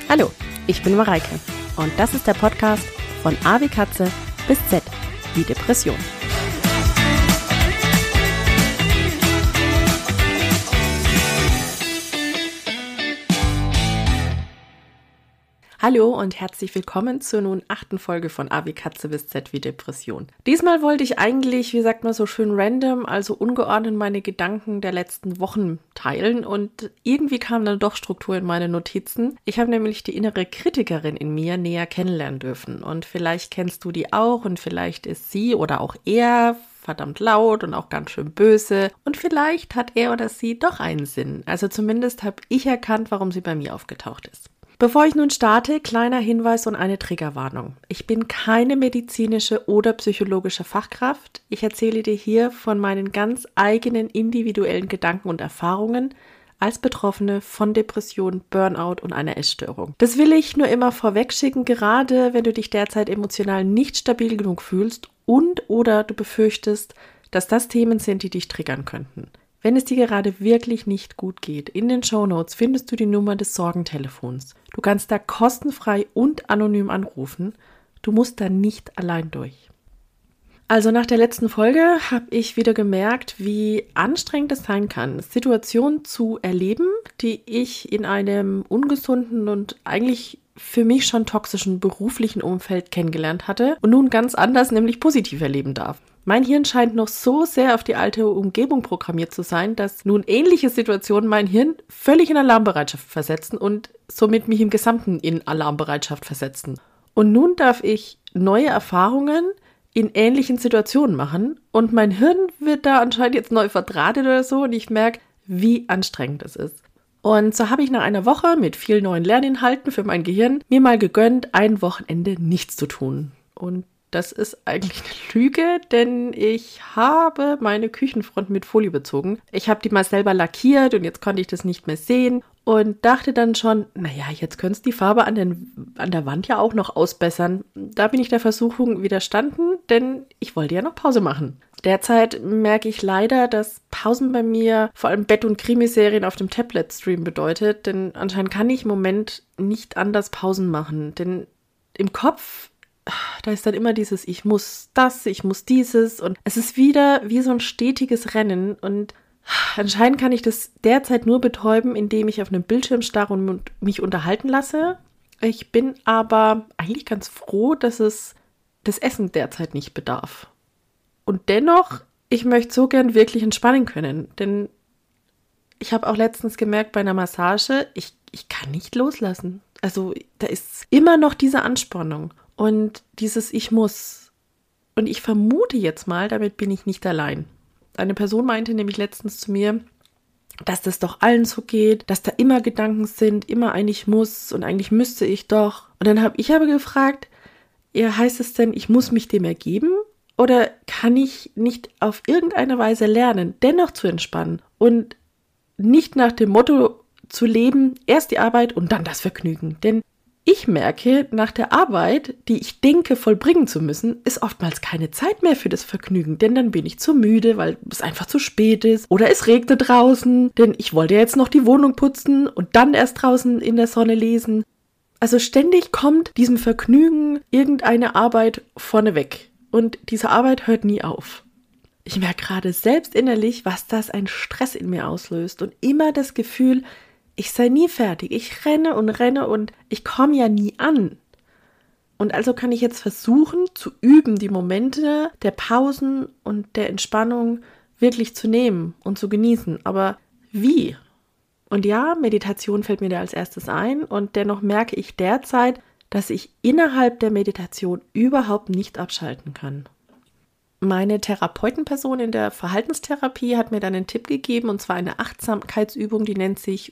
Hallo, ich bin Mareike und das ist der Podcast von A wie Katze bis Z wie Depression. Hallo und herzlich willkommen zur nun 8. Folge von A wie Katze bis Z wie Depression. Diesmal wollte ich eigentlich, wie sagt man so schön, random, also ungeordnet meine Gedanken der letzten Wochen teilen und irgendwie kam dann doch Struktur in meine Notizen. Ich habe nämlich die innere Kritikerin in mir näher kennenlernen dürfen und vielleicht kennst du die auch und vielleicht ist sie oder auch er verdammt laut und auch ganz schön böse und vielleicht hat er oder sie doch einen Sinn. Also zumindest habe ich erkannt, warum sie bei mir aufgetaucht ist. Bevor ich nun starte, kleiner Hinweis und eine Triggerwarnung. Ich bin keine medizinische oder psychologische Fachkraft. Ich erzähle dir hier von meinen ganz eigenen individuellen Gedanken und Erfahrungen als Betroffene von Depression, Burnout und einer Essstörung. Das will ich nur immer vorwegschicken, gerade wenn du dich derzeit emotional nicht stabil genug fühlst und oder du befürchtest, dass das Themen sind, die dich triggern könnten. Wenn es dir gerade wirklich nicht gut geht, in den Shownotes findest du die Nummer des Sorgentelefons. Du kannst da kostenfrei und anonym anrufen. Du musst da nicht allein durch. Also nach der letzten Folge habe ich wieder gemerkt, wie anstrengend es sein kann, Situationen zu erleben, die ich in einem ungesunden und eigentlich für mich schon toxischen beruflichen Umfeld kennengelernt hatte und nun ganz anders, nämlich positiv erleben darf. Mein Hirn scheint noch so sehr auf die alte Umgebung programmiert zu sein, dass nun ähnliche Situationen mein Hirn völlig in Alarmbereitschaft versetzen und somit mich im Gesamten in Alarmbereitschaft versetzen. Und nun darf ich neue Erfahrungen in ähnlichen Situationen machen und mein Hirn wird da anscheinend jetzt neu verdrahtet oder so und ich merke, wie anstrengend es ist. Und so habe ich nach einer Woche mit vielen neuen Lerninhalten für mein Gehirn mir mal gegönnt, ein Wochenende nichts zu tun. Und das ist eigentlich eine Lüge, denn ich habe meine Küchenfront mit Folie bezogen. Ich habe die mal selber lackiert und jetzt konnte ich das nicht mehr sehen und dachte dann schon, naja, jetzt könntest du die Farbe an der Wand ja auch noch ausbessern. Da bin ich der Versuchung widerstanden, denn ich wollte ja noch Pause machen. Derzeit merke ich leider, dass Pausen bei mir vor allem Bett- und Krimiserien auf dem Tablet-Stream bedeutet, denn anscheinend kann ich im Moment nicht anders Pausen machen, denn im Kopf da ist dann immer dieses, ich muss das, ich muss dieses und es ist wieder wie so ein stetiges Rennen und anscheinend kann ich das derzeit nur betäuben, indem ich auf einem Bildschirm starre und mich unterhalten lasse. Ich bin aber eigentlich ganz froh, dass es das Essen derzeit nicht bedarf. Und dennoch, ich möchte so gern wirklich entspannen können, denn ich habe auch letztens gemerkt bei einer Massage, ich kann nicht loslassen. Also da ist immer noch diese Anspannung. Und dieses Ich muss. Und ich vermute jetzt mal, damit bin ich nicht allein. Eine Person meinte nämlich letztens zu mir, dass das doch allen so geht, dass da immer Gedanken sind, immer ein Ich muss und eigentlich müsste ich doch. Und dann habe ich aber gefragt, ja, heißt es denn, ich muss mich dem ergeben? Oder kann ich nicht auf irgendeine Weise lernen, dennoch zu entspannen und nicht nach dem Motto zu leben, erst die Arbeit und dann das Vergnügen? Denn ich merke, nach der Arbeit, die ich denke vollbringen zu müssen, ist oftmals keine Zeit mehr für das Vergnügen, denn dann bin ich zu müde, weil es einfach zu spät ist oder es regnet draußen, denn ich wollte ja jetzt noch die Wohnung putzen und dann erst draußen in der Sonne lesen. Also ständig kommt diesem Vergnügen irgendeine Arbeit vorneweg und diese Arbeit hört nie auf. Ich merke gerade selbst innerlich, was das ein Stress in mir auslöst und immer das Gefühl, ich sei nie fertig, ich renne und ich komme ja nie an. Und also kann ich jetzt versuchen zu üben, die Momente der Pausen und der Entspannung wirklich zu nehmen und zu genießen. Aber wie? Und ja, Meditation fällt mir da als erstes ein und dennoch merke ich derzeit, dass ich innerhalb der Meditation überhaupt nicht abschalten kann. Meine Therapeutenperson in der Verhaltenstherapie hat mir dann einen Tipp gegeben, und zwar eine Achtsamkeitsübung, die nennt sich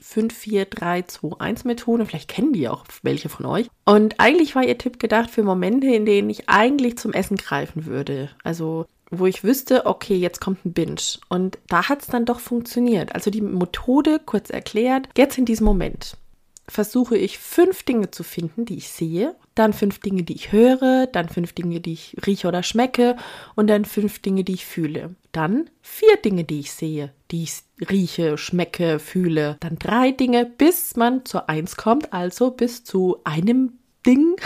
5-4-3-2-1-Methode. Vielleicht kennen die auch welche von euch. Und eigentlich war ihr Tipp gedacht für Momente, in denen ich eigentlich zum Essen greifen würde. Also wo ich wüsste, okay, jetzt kommt ein Binge. Und da hat es dann doch funktioniert. Also die Methode, kurz erklärt, jetzt in diesem Moment. versuche ich 5 Dinge zu finden, die ich sehe, dann 5 Dinge, die ich höre, dann 5 Dinge, die ich rieche oder schmecke und dann 5 Dinge, die ich fühle. Dann 4 Dinge, die ich sehe, die ich rieche, schmecke, fühle. Dann 3 Dinge, bis man zur 1 kommt, also bis zu einem Ding,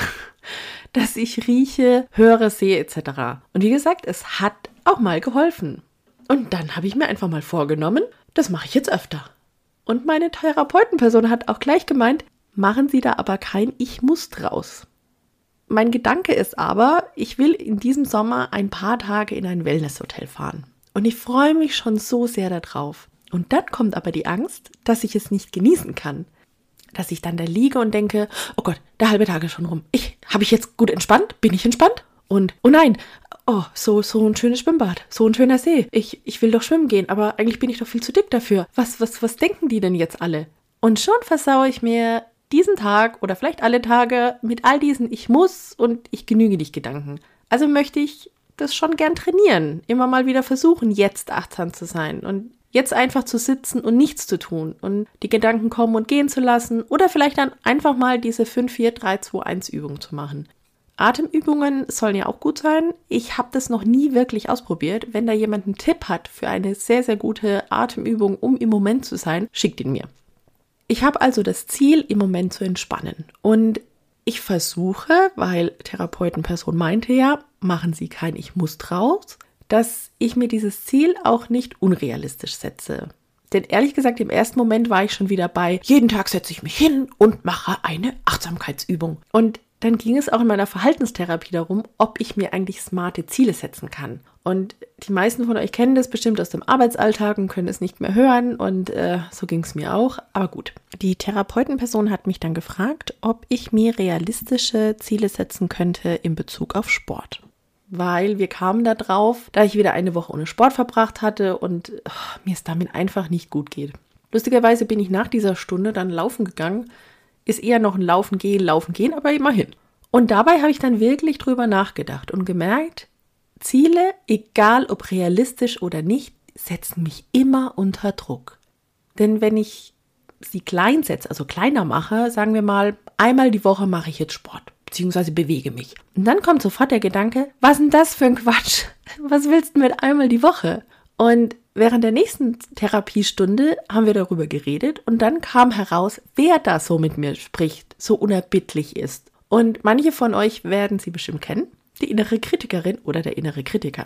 das ich rieche, höre, sehe etc. Und wie gesagt, es hat auch mal geholfen. Und dann habe ich mir einfach mal vorgenommen, das mache ich jetzt öfter. Und meine Therapeutenperson hat auch gleich gemeint, machen Sie da aber kein Ich muss draus. Mein Gedanke ist aber, ich will in diesem Sommer ein paar Tage in ein Wellnesshotel fahren. Und ich freue mich schon so sehr darauf. Und dann kommt aber die Angst, dass ich es nicht genießen kann. Dass ich dann da liege und denke, oh Gott, der halbe Tag ist schon rum. Habe ich jetzt gut entspannt? Bin ich entspannt? Und, oh nein, so ein schönes Schwimmbad, so ein schöner See. Ich will doch schwimmen gehen, aber eigentlich bin ich doch viel zu dick dafür. Was denken die denn jetzt alle? Und schon versaue ich mir diesen Tag oder vielleicht alle Tage mit all diesen Ich muss und ich genüge nicht Gedanken. Also möchte ich das schon gern trainieren. Immer mal wieder versuchen, jetzt achtsam zu sein und jetzt einfach zu sitzen und nichts zu tun und die Gedanken kommen und gehen zu lassen oder vielleicht dann einfach mal diese 5-4-3-2-1 Übung zu machen. Atemübungen sollen ja auch gut sein. Ich habe das noch nie wirklich ausprobiert. Wenn da jemand einen Tipp hat für eine sehr, sehr gute Atemübung, um im Moment zu sein, schickt ihn mir. Ich habe also das Ziel, im Moment zu entspannen. Und ich versuche, weil Therapeutenperson meinte ja, machen Sie kein Ich muss draus, dass ich mir dieses Ziel auch nicht unrealistisch setze. Denn ehrlich gesagt, im ersten Moment war ich schon wieder bei, jeden Tag setze ich mich hin und mache eine Achtsamkeitsübung. Und dann ging es auch in meiner Verhaltenstherapie darum, ob ich mir eigentlich smarte Ziele setzen kann. Und die meisten von euch kennen das bestimmt aus dem Arbeitsalltag und können es nicht mehr hören. Und so ging es mir auch. Aber gut, die Therapeutenperson hat mich dann gefragt, ob ich mir realistische Ziele setzen könnte in Bezug auf Sport. Weil wir kamen da drauf, da ich wieder eine Woche ohne Sport verbracht hatte und mir es damit einfach nicht gut geht. Lustigerweise bin ich nach dieser Stunde dann laufen gegangen. Ist eher noch ein Laufen gehen, aber immerhin. Und dabei habe ich dann wirklich drüber nachgedacht und gemerkt, Ziele, egal ob realistisch oder nicht, setzen mich immer unter Druck. Denn wenn ich sie klein setze, also kleiner mache, sagen wir mal, einmal die Woche mache ich jetzt Sport, beziehungsweise bewege mich. Und dann kommt sofort der Gedanke, was ist denn das für ein Quatsch? Was willst du mit einmal die Woche? Und während der nächsten Therapiestunde haben wir darüber geredet und dann kam heraus, wer da so mit mir spricht, so unerbittlich ist. Und manche von euch werden sie bestimmt kennen, die innere Kritikerin oder der innere Kritiker.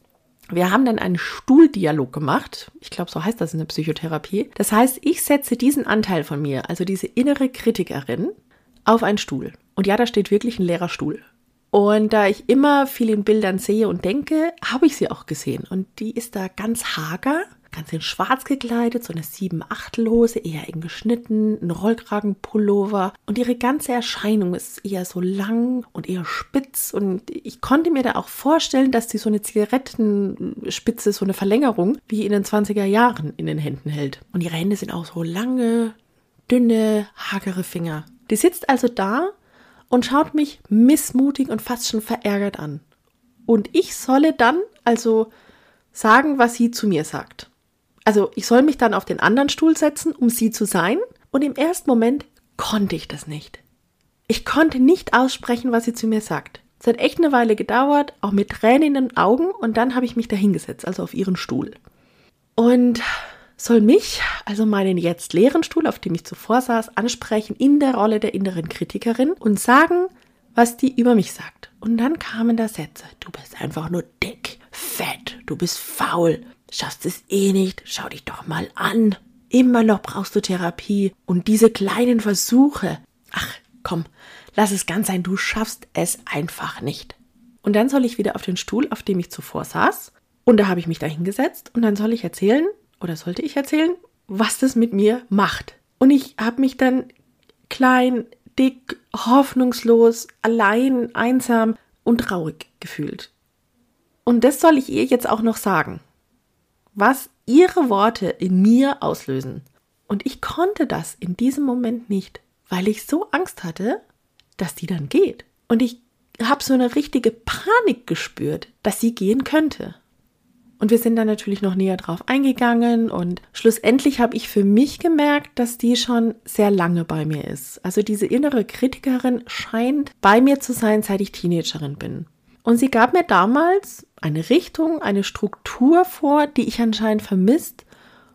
Wir haben dann einen Stuhldialog gemacht, ich glaube, so heißt das in der Psychotherapie. Das heißt, ich setze diesen Anteil von mir, also diese innere Kritikerin, auf einen Stuhl. Und ja, da steht wirklich ein leerer Stuhl. Und da ich immer viel in Bildern sehe und denke, habe ich sie auch gesehen. Und die ist da ganz hager, ganz in schwarz gekleidet, so eine 7/8-Hose, eher eng geschnitten, ein Rollkragenpullover. Und ihre ganze Erscheinung ist eher so lang und eher spitz. Und ich konnte mir da auch vorstellen, dass sie so eine Zigarettenspitze, so eine Verlängerung, wie in den 20er Jahren in den Händen hält. Und ihre Hände sind auch so lange, dünne, hagere Finger. Die sitzt also da und schaut mich missmutig und fast schon verärgert an. Und ich solle dann also sagen, was sie zu mir sagt. Also ich soll mich dann auf den anderen Stuhl setzen, um sie zu sein. Und im ersten Moment konnte ich das nicht. Ich konnte nicht aussprechen, was sie zu mir sagt. Es hat echt eine Weile gedauert, auch mit Tränen in den Augen. Und dann habe ich mich da hingesetzt, also auf ihren Stuhl. Und soll mich, also meinen jetzt leeren Stuhl, auf dem ich zuvor saß, ansprechen in der Rolle der inneren Kritikerin und sagen, was die über mich sagt. Und dann kamen da Sätze. Du bist einfach nur dick, fett, du bist faul, schaffst es eh nicht, schau dich doch mal an. Immer noch brauchst du Therapie und diese kleinen Versuche. Ach, komm, lass es ganz sein, du schaffst es einfach nicht. Und dann soll ich wieder auf den Stuhl, auf dem ich zuvor saß. Und da habe ich mich da hingesetzt und dann sollte ich erzählen, was das mit mir macht. Und ich habe mich dann klein, dick, hoffnungslos, allein, einsam und traurig gefühlt. Und das soll ich ihr jetzt auch noch sagen, was ihre Worte in mir auslösen. Und ich konnte das in diesem Moment nicht, weil ich so Angst hatte, dass die dann geht. Und ich habe so eine richtige Panik gespürt, dass sie gehen könnte. Und wir sind dann natürlich noch näher drauf eingegangen und schlussendlich habe ich für mich gemerkt, dass die schon sehr lange bei mir ist. Also diese innere Kritikerin scheint bei mir zu sein, seit ich Teenagerin bin. Und sie gab mir damals eine Richtung, eine Struktur vor, die ich anscheinend vermisst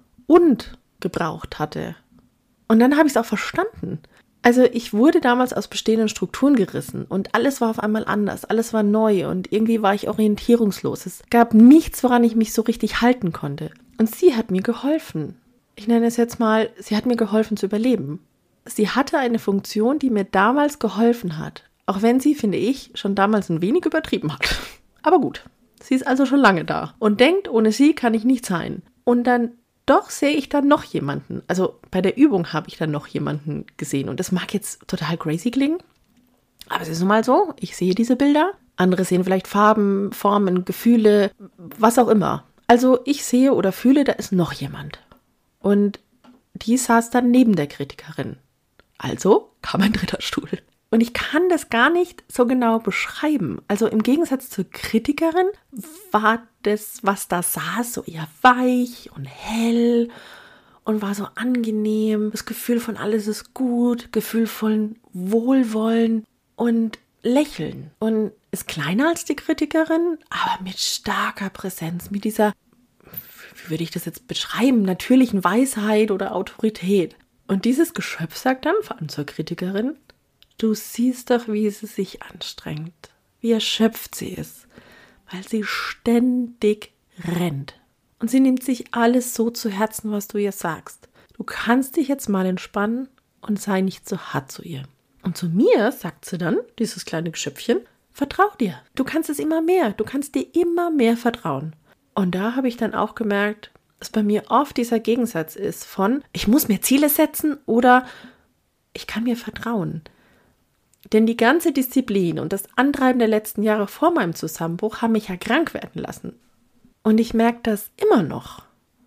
und gebraucht hatte. Und dann habe ich es auch verstanden. Also ich wurde damals aus bestehenden Strukturen gerissen und alles war auf einmal anders, alles war neu und irgendwie war ich orientierungslos. Es gab nichts, woran ich mich so richtig halten konnte. Und sie hat mir geholfen. Ich nenne es jetzt mal, sie hat mir geholfen zu überleben. Sie hatte eine Funktion, die mir damals geholfen hat. Auch wenn sie, finde ich, schon damals ein wenig übertrieben hat. Aber gut, sie ist also schon lange da und denkt, ohne sie kann ich nicht sein. Und dann doch sehe ich dann noch jemanden. Also bei der Übung habe ich dann noch jemanden gesehen. Und das mag jetzt total crazy klingen, aber es ist nun mal so, ich sehe diese Bilder. Andere sehen vielleicht Farben, Formen, Gefühle, was auch immer. Also ich sehe oder fühle, da ist noch jemand. Und die saß dann neben der Kritikerin. Also kam ein dritter Stuhl. Und ich kann das gar nicht so genau beschreiben. Also im Gegensatz zur Kritikerin war das, was da saß, so eher weich und hell und war so angenehm. Das Gefühl von alles ist gut, Gefühl von Wohlwollen und Lächeln. Und ist kleiner als die Kritikerin, aber mit starker Präsenz, mit dieser, wie würde ich das jetzt beschreiben, natürlichen Weisheit oder Autorität. Und dieses Geschöpf sagt dann, vor allem zur Kritikerin, du siehst doch, wie sie sich anstrengt, wie erschöpft sie ist, weil sie ständig rennt. Und sie nimmt sich alles so zu Herzen, was du ihr sagst. Du kannst dich jetzt mal entspannen und sei nicht so hart zu ihr. Und zu mir sagt sie dann, dieses kleine Geschöpfchen, vertrau dir. Du kannst es immer mehr, du kannst dir immer mehr vertrauen. Und da habe ich dann auch gemerkt, dass bei mir oft dieser Gegensatz ist von, ich muss mir Ziele setzen oder ich kann mir vertrauen. Denn die ganze Disziplin und das Antreiben der letzten Jahre vor meinem Zusammenbruch haben mich ja krank werden lassen. Und ich merke das immer noch.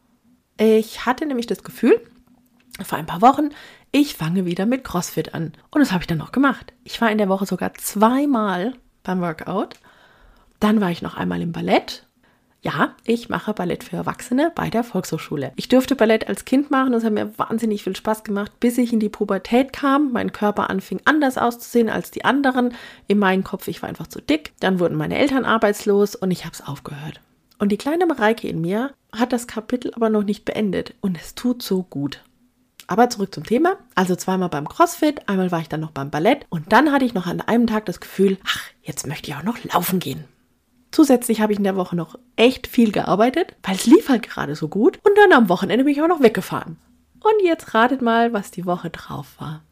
Ich hatte nämlich das Gefühl, vor ein paar Wochen, ich fange wieder mit CrossFit an. Und das habe ich dann noch gemacht. Ich war in der Woche sogar 2-mal beim Workout. Dann war ich noch einmal im Ballett. Ja, ich mache Ballett für Erwachsene bei der Volkshochschule. Ich durfte Ballett als Kind machen, das hat mir wahnsinnig viel Spaß gemacht, bis ich in die Pubertät kam. Mein Körper anfing anders auszusehen als die anderen. In meinem Kopf, ich war einfach zu dick. Dann wurden meine Eltern arbeitslos und ich habe es aufgehört. Und die kleine Mareike in mir hat das Kapitel aber noch nicht beendet und es tut so gut. Aber zurück zum Thema. Also 2-mal beim CrossFit, einmal war ich dann noch beim Ballett und dann hatte ich noch an einem Tag das Gefühl, ach, jetzt möchte ich auch noch laufen gehen. Zusätzlich habe ich in der Woche noch echt viel gearbeitet, weil es lief halt gerade so gut. Und dann am Wochenende bin ich auch noch weggefahren. Und jetzt ratet mal, was die Woche drauf war.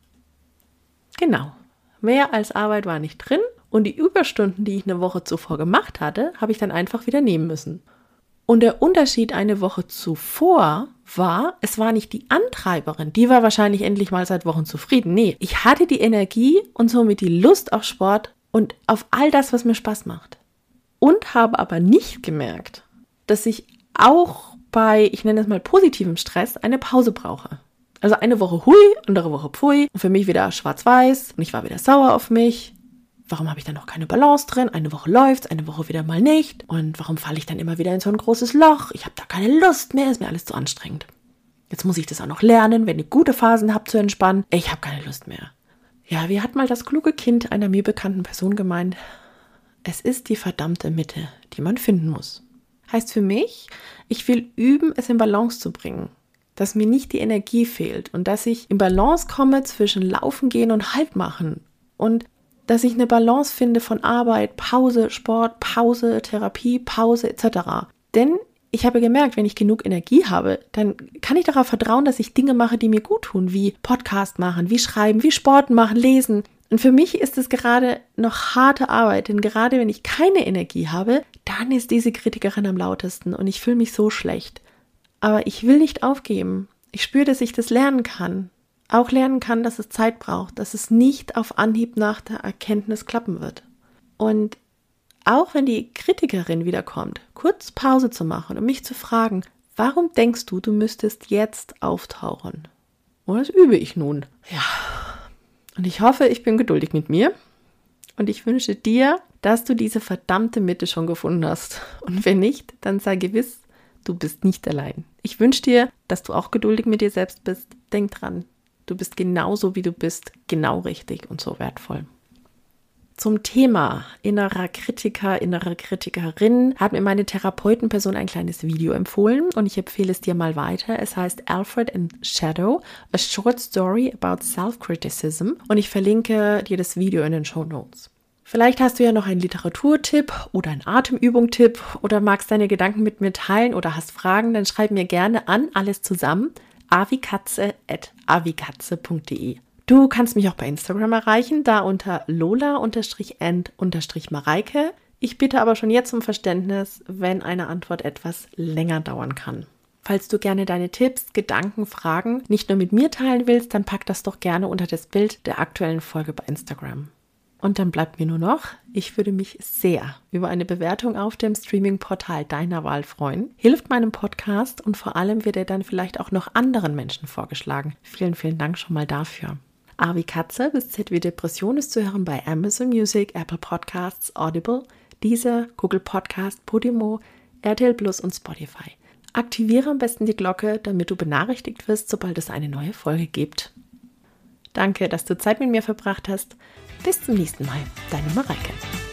Genau, mehr als Arbeit war nicht drin. Und die Überstunden, die ich eine Woche zuvor gemacht hatte, habe ich dann einfach wieder nehmen müssen. Und der Unterschied eine Woche zuvor war, es war nicht die Antreiberin, die war wahrscheinlich endlich mal seit Wochen zufrieden. Nee, ich hatte die Energie und somit die Lust auf Sport und auf all das, was mir Spaß macht. Und habe aber nicht gemerkt, dass ich auch bei, ich nenne es mal positivem Stress, eine Pause brauche. Also eine Woche hui, andere Woche pfui und für mich wieder schwarz-weiß und ich war wieder sauer auf mich. Warum habe ich da noch keine Balance drin? Eine Woche läuft's, eine Woche wieder mal nicht. Und warum falle ich dann immer wieder in so ein großes Loch? Ich habe da keine Lust mehr, ist mir alles zu anstrengend. Jetzt muss ich das auch noch lernen, wenn ich gute Phasen habe zu entspannen. Ich habe keine Lust mehr. Ja, wie hat mal das kluge Kind einer mir bekannten Person gemeint? Es ist die verdammte Mitte, die man finden muss. Heißt für mich, ich will üben, es in Balance zu bringen. Dass mir nicht die Energie fehlt und dass ich in Balance komme zwischen Laufen gehen und Halt machen. Und dass ich eine Balance finde von Arbeit, Pause, Sport, Pause, Therapie, Pause etc. Denn ich habe gemerkt, wenn ich genug Energie habe, dann kann ich darauf vertrauen, dass ich Dinge mache, die mir gut tun, wie Podcast machen, wie schreiben, wie Sport machen, lesen. Und für mich ist es gerade noch harte Arbeit, denn gerade wenn ich keine Energie habe, dann ist diese Kritikerin am lautesten und ich fühle mich so schlecht. Aber ich will nicht aufgeben. Ich spüre, dass ich das lernen kann. Auch lernen kann, dass es Zeit braucht, dass es nicht auf Anhieb nach der Erkenntnis klappen wird. Und auch wenn die Kritikerin wiederkommt, kurz Pause zu machen und mich zu fragen, warum denkst du, du müsstest jetzt auftauchen? Und das übe ich nun. Ja. Und ich hoffe, ich bin geduldig mit mir und ich wünsche dir dass du diese verdammte Mitte schon gefunden hast. Und wenn nicht, dann sei gewiss, du bist nicht allein. Ich wünsche dir, dass du auch geduldig mit dir selbst bist. Denk dran, du bist genauso wie du bist, genau richtig und so wertvoll. Zum Thema innerer Kritiker, innere Kritikerin hat mir meine Therapeutenperson ein kleines Video empfohlen und ich empfehle es dir mal weiter. Es heißt Alfred and Shadow, a short story about self-criticism und ich verlinke dir das Video in den Shownotes. Vielleicht hast du ja noch einen Literaturtipp oder einen Atemübung-Tipp oder magst deine Gedanken mit mir teilen oder hast Fragen, dann schreib mir gerne an, alles zusammen, avikatze@avikatze.de. Du kannst mich auch bei Instagram erreichen, da unter lola_and_mareike. Ich bitte aber schon jetzt um Verständnis, wenn eine Antwort etwas länger dauern kann. Falls du gerne deine Tipps, Gedanken, Fragen nicht nur mit mir teilen willst, dann pack das doch gerne unter das Bild der aktuellen Folge bei Instagram. Und dann bleibt mir nur noch, ich würde mich sehr über eine Bewertung auf dem Streaming-Portal deiner Wahl freuen. Hilft meinem Podcast und vor allem wird er dann vielleicht auch noch anderen Menschen vorgeschlagen. Vielen, vielen Dank schon mal dafür. A wie Katze bis Z wie Depression ist zu hören bei Amazon Music, Apple Podcasts, Audible, Deezer, Google Podcast, Podimo, RTL Plus und Spotify. Aktiviere am besten die Glocke, damit du benachrichtigt wirst, sobald es eine neue Folge gibt. Danke, dass du Zeit mit mir verbracht hast. Bis zum nächsten Mal. Deine Mareike.